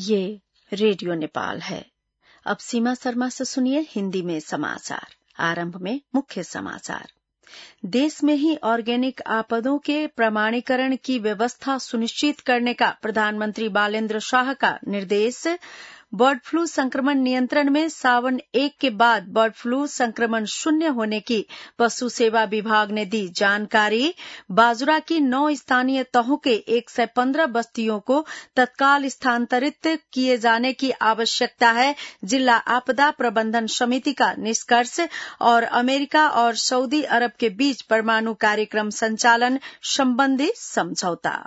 ये रेडियो नेपाल है। अब सीमा शर्मा से सुनिए हिंदी में समाचार। आरंभ में मुख्य समाचार। देश में ही ऑर्गेनिक आपादों के प्रमाणीकरण की व्यवस्था सुनिश्चित करने का प्रधानमंत्री बालेन्द्र शाह का निर्देश। बर्ड फ्लू संक्रमण नियंत्रण में सावन 1 के बाद बर्ड फ्लू संक्रमण शून्य होने की पशु सेवा विभाग ने दी जानकारी। बाजुरा की 9 स्थानीय तहों के 115 बस्तियों को तत्काल स्थानांतरित किए जाने की आवश्यकता है। जिला आपदा प्रबंधन समिति का निष्कर्ष। और अमेरिका और सऊदी अरब के बीच परमाणु कार्यक्रम संचालन संबंधी समझौता।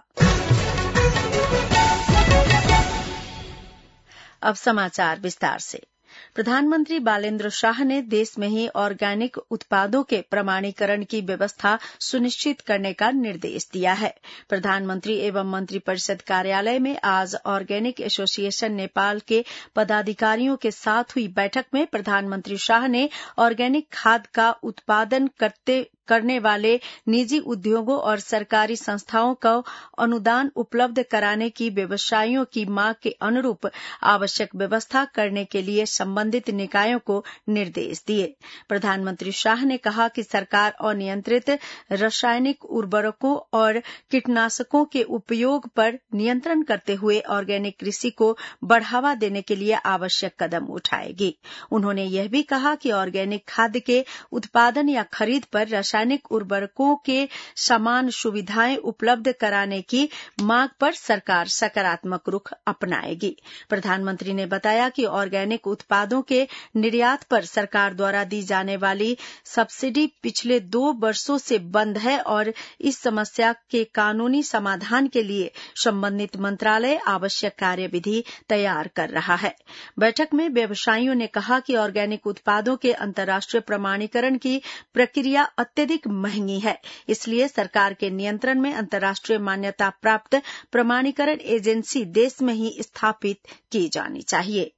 अब समाचार विस्तार से। प्रधानमंत्री बालेन्द्र शाह ने देश में ही ऑर्गेनिक उत्पादों के प्रमाणीकरण की व्यवस्था सुनिश्चित करने का निर्देश दिया है। प्रधानमंत्री एवं मंत्रिपरिषद कार्यालय में आज ऑर्गेनिक एसोसिएशन नेपाल के पदाधिकारियों के साथ हुई बैठक में प्रधानमंत्री शाह ने ऑर्गेनिक खाद का उत्पादन करने वाले निजी उद्योगों और सरकारी संस्थाओं को अनुदान उपलब्ध कराने की व्यवसायियों की मांग के अनुरूप आवश्यक व्यवस्था करने के लिए संबंधित निकायों को निर्देश दिए। प्रधानमंत्री शाह ने कहा कि सरकार अनियंत्रित रासायनिक उर्वरकों और कीटनाशकों के उपयोग पर नियंत्रण करते हुए ऑर्गेनिक कृषि को बढ़ावा देने के लिए आवश्यक कदम उठाएगी। उन्होंने यह भी कहा कि ऑर्गेनिक खाद्य के उत्पादन या खरीद पर रासायनिक उर्वरकों के समान सुविधाएं उपलब्ध कराने की मांग पर सरकार सकारात्मक रुख अपनाएगी। प्रधानमंत्री ने बताया कि ऑर्गेनिक उत्पादों के निर्यात पर सरकार द्वारा दी जाने वाली सब्सिडी पिछले 2 वर्षों से बंद है और इस समस्या के कानूनी समाधान के लिए संबंधित मंत्रालय आवश्यक कार्यविधि तैयार कर रहा है। बैठक में व्यवसायियों ने कहा कि ऑर्गेनिक उत्पादों के अंतर्राष्ट्रीय प्रमाणीकरण की प्रक्रिया अत्यधिक महंगी है, इसलिए सरकार के नियंत्रण में अंतर्राष्ट्रीय मान्यता प्राप्त प्रमाणीकरण एजेंसी देश में ही स्थापित की जानी चाहिए।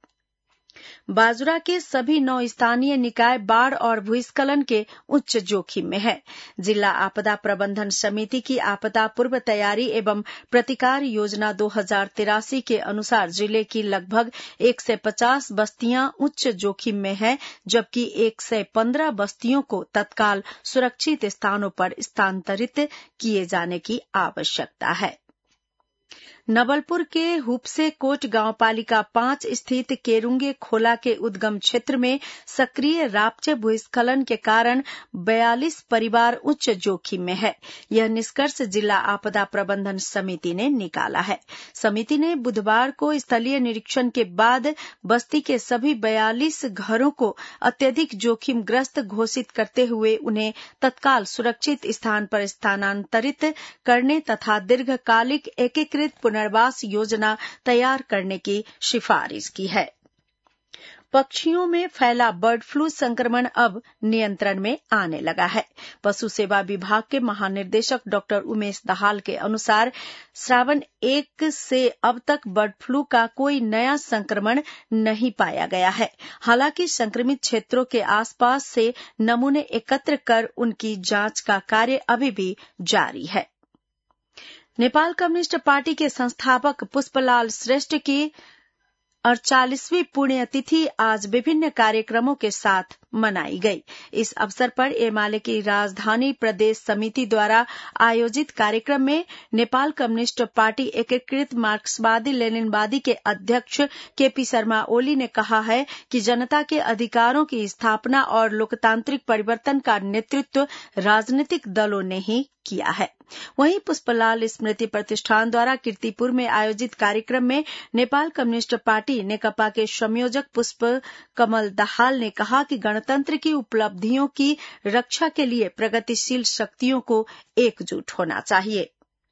बाजुरा के सभी 9 स्थानीय निकाय बाढ़ और भूस्खलन के उच्च जोखिम में है। जिला आपदा प्रबंधन समिति की आपदा पूर्व तैयारी एवं प्रतिकार योजना 2083 के अनुसार जिले की लगभग 150 बस्तियां उच्च जोखिम में है, जबकि 115 बस्तियों को तत्काल सुरक्षित स्थानों पर स्थानांतरित किए जाने की आवश्यकता है। नवलपुर के हुपसे कोट गांवपालिका 5 स्थित केरुंगे खोला के उद्गम क्षेत्र में सक्रिय राप्चे भूस्खलन के कारण 42 परिवार उच्च जोखिम में है। यह निष्कर्ष जिला आपदा प्रबंधन समिति ने निकाला है। समिति ने बुधवार को स्थलीय निरीक्षण के बाद बस्ती के सभी 42 घरों को अत्यधिक जोखिमग्रस्त घोषित करते हुए उन्हें तत्काल सुरक्षित स्थान पर स्थानांतरित करने तथा दीर्घकालिक एकीकृत पुनर्वास योजना तैयार करने की सिफारिश की है। पक्षियों में फैला बर्ड फ्लू संक्रमण अब नियंत्रण में आने लगा है। पशु सेवा विभाग के महानिदेशक डॉ उमेश दाहाल के अनुसार श्रावण 1 से अब तक बर्ड फ्लू का कोई नया संक्रमण नहीं पाया गया है। हालांकि संक्रमित क्षेत्रों के आसपास से नमूने एकत्र कर उनकी जांच का कार्य अभी भी जारी है। नेपाल कम्युनिस्ट पार्टी के संस्थापक पुष्पलाल श्रेष्ठ की 48वीं पुण्यतिथि आज विभिन्न कार्यक्रमों के साथ मनाई गई। इस अवसर पर एमाले की राजधानी प्रदेश समिति द्वारा आयोजित कार्यक्रम में नेपाल कम्युनिस्ट पार्टी एकीकृत मार्क्सवादी लेनिनवादी के अध्यक्ष केपी शर्मा ओली ने कहा है कि जनता के अधिकारों की स्थापना और लोकतांत्रिक परिवर्तन का नेतृत्व राजनीतिक दलों ने ही किया है। वहीं पुष्पलाल स्मृति प्रतिष्ठान द्वारा कीर्तिपुर में आयोजित कार्यक्रम में नेपाल कम्युनिस्ट पार्टी नेकपा के संयोजक पुष्प कमल दाहाल ने कहा कि गणतंत्र की उपलब्धियों की रक्षा के लिए प्रगतिशील शक्तियों को एकजुट होना चाहिए।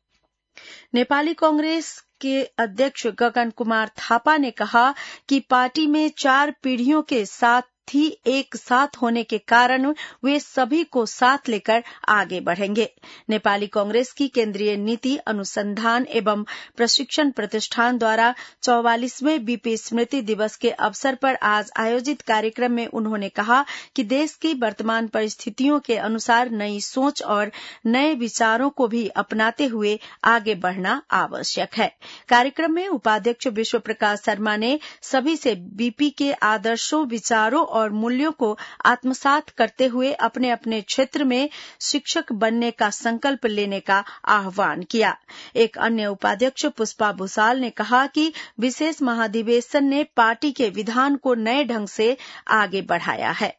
नेपाली कांग्रेस के अध्यक्ष गगन कुमार थापा ने कहा कि पार्टी में 4 पीढ़ियों के साथ ही एक साथ होने के कारण वे सभी को साथ लेकर आगे बढ़ेंगे। नेपाली कांग्रेस की केंद्रीय नीति अनुसंधान एवं प्रशिक्षण प्रतिष्ठान द्वारा 44वें बीपी स्मृति दिवस के अवसर पर आज आयोजित कार्यक्रम में उन्होंने कहा कि देश की वर्तमान परिस्थितियों के अनुसार नई सोच और नए विचारों को भी अपनाते हुए आगे बढ़ना आवश्यक है। कार्यक्रम में उपाध्यक्ष विश्व प्रकाश शर्मा ने सभी से बीपी के आदर्शों, विचारों और मूल्यों को आत्मसात करते हुए अपने अपने क्षेत्र में शिक्षक बनने का संकल्प लेने का आह्वान किया। एक अन्य उपाध्यक्ष पुष्पा भूसाल ने कहा कि विशेष महाधिवेशन ने पार्टी के विधान को नए ढंग से आगे बढ़ाया है।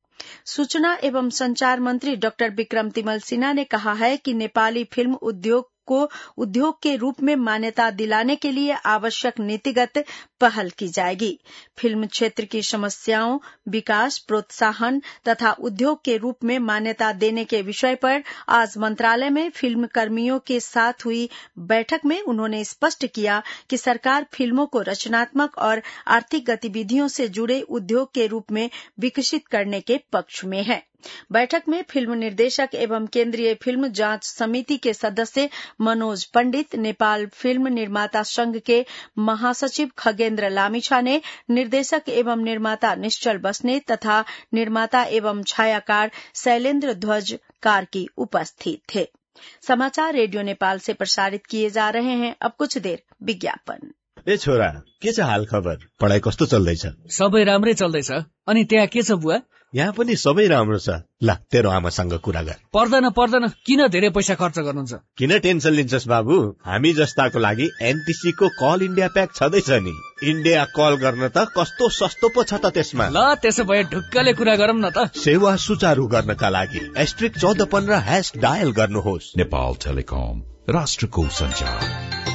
सूचना एवं संचार मंत्री डॉक्टर विक्रम तिमल सिन्हा ने कहा है कि नेपाली फिल्म उद्योग को उद्योग के रूप में मान्यता दिलाने के लिए आवश्यक नीतिगत पहल की जाएगी। फिल्म क्षेत्र की समस्याओं, विकास, प्रोत्साहन तथा उद्योग के रूप में मान्यता देने के विषय पर आज मंत्रालय में फिल्म कर्मियों के साथ हुई बैठक में उन्होंने स्पष्ट किया कि सरकार फिल्मों को रचनात्मक और आर्थिक गतिविधियों से जुड़े उद्योग के रूप में विकसित करने के पक्ष में है। बैठक में फिल्म निर्देशक एवं केंद्रीय फिल्म जांच समिति के सदस्य मनोज पंडित, नेपाल फिल्म निर्माता संघ के महासचिव खगेन्द्र लामिछा ने निर्देशक एवं निर्माता निश्चल बस्नेत तथा निर्माता एवं छायाकार शैलेन्द्र ध्वज कार्की उपस्थित थे। समाचार रेडियो नेपाल से प्रसारित किए जा रहे हैं। अब कुछ देर विज्ञापन। ए छोरा, के छ हाल खबर? पढाइ कस्तो चल्दैछ? सबै राम्रै चल्दैछ। अनि त्यहाँ के छ बुवा? यहाँ पनि सबै राम्रो छ। ल, तेरो आमासँग कुरा गर। पर्दैन, किन धेरै पैसा खर्च गर्नुहुन्छ? किन टेन्सन लिन्छस् बाबु? हामी जस्ताको लागि एनटीसी को कल इन्डिया प्याक छँदैछ नि। इन्डिया कल गर्न त कस्तो सस्तो पो छ त त्यसमा। ल, त्यसो भए ढुक्कले कुरा गरौँ न त। सेवा सुचारू गर्नका लागि *1415# डायल गर्नुहोस्। नेपाल टेलिकम, राष्ट्रको सञ्चार।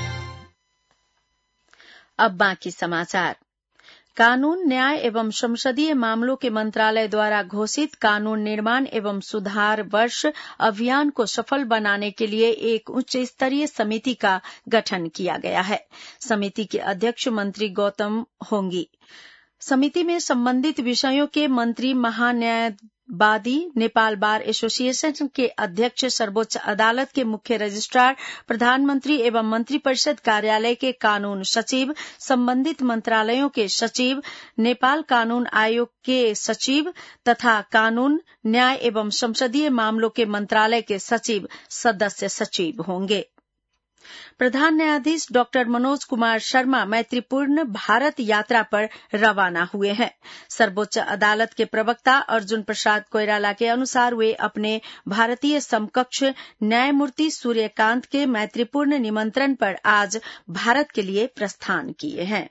अब बाकी समाचार। कानून, न्याय एवं संसदीय मामलों के मंत्रालय द्वारा घोषित कानून निर्माण एवं सुधार वर्ष अभियान को सफल बनाने के लिए एक उच्च स्तरीय समिति का गठन किया गया है। समिति के अध्यक्ष मंत्री गौतम होंगी। समिति में संबंधित विषयों के मंत्री, महान्यायवादी, नेपाल बार एसोसिएशन के अध्यक्ष, सर्वोच्च अदालत के मुख्य रजिस्ट्रार, प्रधानमंत्री एवं मंत्रिपरिषद कार्यालय के कानून सचिव, संबंधित मंत्रालयों के सचिव, नेपाल कानून आयोग के सचिव तथा कानून, न्याय एवं संसदीय मामलों के मंत्रालय के सचिव सदस्य सचिव होंगे। प्रधान न्यायाधीश डॉक्टर मनोज कुमार शर्मा मैत्रीपूर्ण भारत यात्रा पर रवाना हुए हैं। सर्वोच्च अदालत के प्रवक्ता अर्जुन प्रसाद कोइराला के अनुसार वे अपने भारतीय समकक्ष न्यायमूर्ति सूर्यकांत के मैत्रीपूर्ण निमंत्रण पर आज भारत के लिए प्रस्थान किए हैं।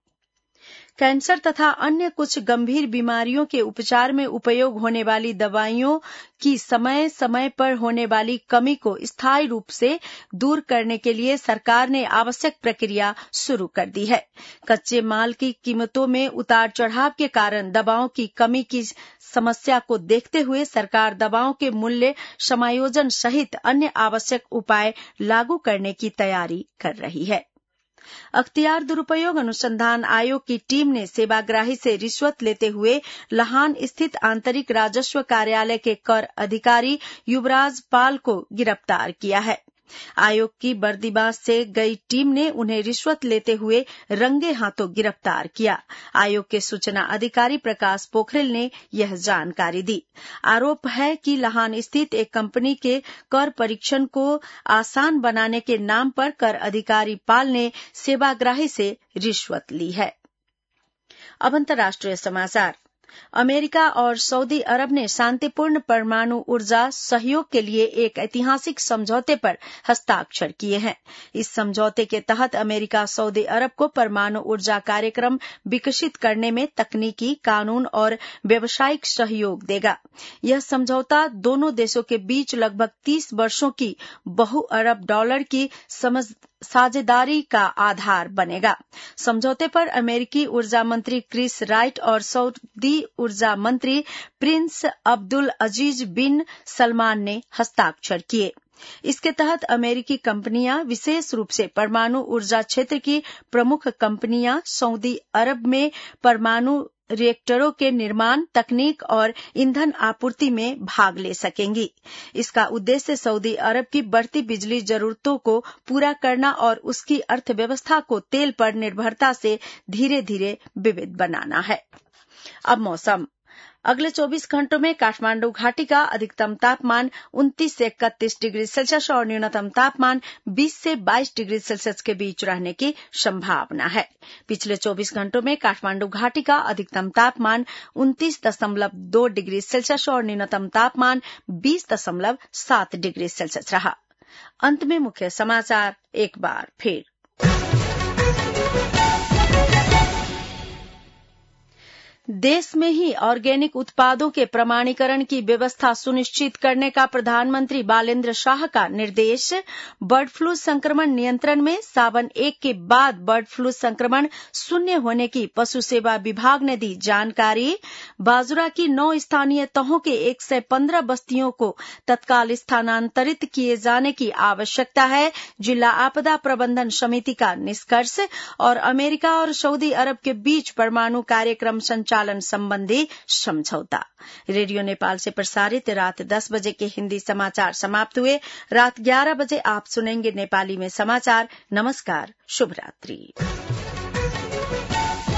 कैंसर तथा अन्य कुछ गंभीर बीमारियों के उपचार में उपयोग होने वाली दवाइयों की समय समय पर होने वाली कमी को स्थायी रूप से दूर करने के लिए सरकार ने आवश्यक प्रक्रिया शुरू कर दी है। कच्चे माल की कीमतों में उतार चढ़ाव के कारण दवाओं की कमी की समस्या को देखते हुए सरकार दवाओं के मूल्य समायोजन सहित अन्य आवश्यक उपाय लागू करने की तैयारी कर रही है। अख्तियार दुरुपयोग अनुसंधान आयोग की टीम ने सेवाग्राही से रिश्वत लेते हुए लाहान स्थित आंतरिक राजस्व कार्यालय के कर अधिकारी युवराज पाल को गिरफ्तार किया है। आयोग की बर्दीबास से गई टीम ने उन्हें रिश्वत लेते हुए रंगे हाथों गिरफ्तार किया। आयोग के सूचना अधिकारी प्रकाश पोखरेल ने यह जानकारी दी। आरोप है कि लाहान स्थित एक कंपनी के कर परीक्षण को आसान बनाने के नाम पर कर अधिकारी पाल ने सेवाग्राही से रिश्वत ली है। अब अंतर्राष्ट्रीय समाचार। अमेरिका और सऊदी अरब ने शांतिपूर्ण परमाणु ऊर्जा सहयोग के लिए एक ऐतिहासिक समझौते पर हस्ताक्षर किए हैं। इस समझौते के तहत अमेरिका सऊदी अरब को परमाणु ऊर्जा कार्यक्रम विकसित करने में तकनीकी, कानून और व्यावसायिक सहयोग देगा। यह समझौता दोनों देशों के बीच लगभग 30 वर्षों की बहु-अरब डॉलर की साझेदारी का आधार बनेगा। समझौते पर अमेरिकी ऊर्जा मंत्री क्रिस राइट और सऊदी ऊर्जा मंत्री प्रिंस अब्दुल अजीज बिन सलमान ने हस्ताक्षर किए। इसके तहत अमेरिकी कंपनियां, विशेष रूप से परमाणु ऊर्जा क्षेत्र की प्रमुख कंपनियां, सऊदी अरब में परमाणु रिएक्टरों के निर्माण, तकनीक और ईंधन आपूर्ति में भाग ले सकेंगी। इसका उद्देश्य सऊदी अरब की बढ़ती बिजली जरूरतों को पूरा करना और उसकी अर्थव्यवस्था को तेल पर निर्भरता से धीरे धीरे विविध बनाना है। अब मौसम। अगले 24 घंटों में काठमांडू घाटी का अधिकतम तापमान 29 से 31 डिग्री सेल्सियस और न्यूनतम तापमान 20 से 22 डिग्री सेल्सियस के बीच रहने की संभावना है। पिछले 24 घंटों में काठमांडू घाटी का अधिकतम तापमान 29.2 डिग्री सेल्सियस और न्यूनतम तापमान 20.7 डिग्री सेल्सियस रहा। अंत में मुख्य समाचार एक बार फिर। देश में ही ऑर्गेनिक उत्पादों के प्रमाणीकरण की व्यवस्था सुनिश्चित करने का प्रधानमंत्री बालेंद्र शाह का निर्देश। बर्ड फ्लू संक्रमण नियंत्रण में सावन 1 के बाद बर्ड फ्लू संक्रमण शून्य होने की पशु सेवा विभाग ने दी जानकारी। बाजुरा की 9 स्थानीय तहों के 115 बस्तियों को तत्काल स्थानांतरित किए जाने की आवश्यकता है। जिला आपदा प्रबंधन समिति का निष्कर्ष। और अमेरिका और सऊदी अरब के बीच परमाणु कार्यक्रम संचालन संबंधी समझौता। रेडियो नेपाल से प्रसारित रात 10 बजे के हिंदी समाचार समाप्त हुए। रात 11 बजे आप सुनेंगे नेपाली में समाचार। नमस्कार, शुभ रात्रि।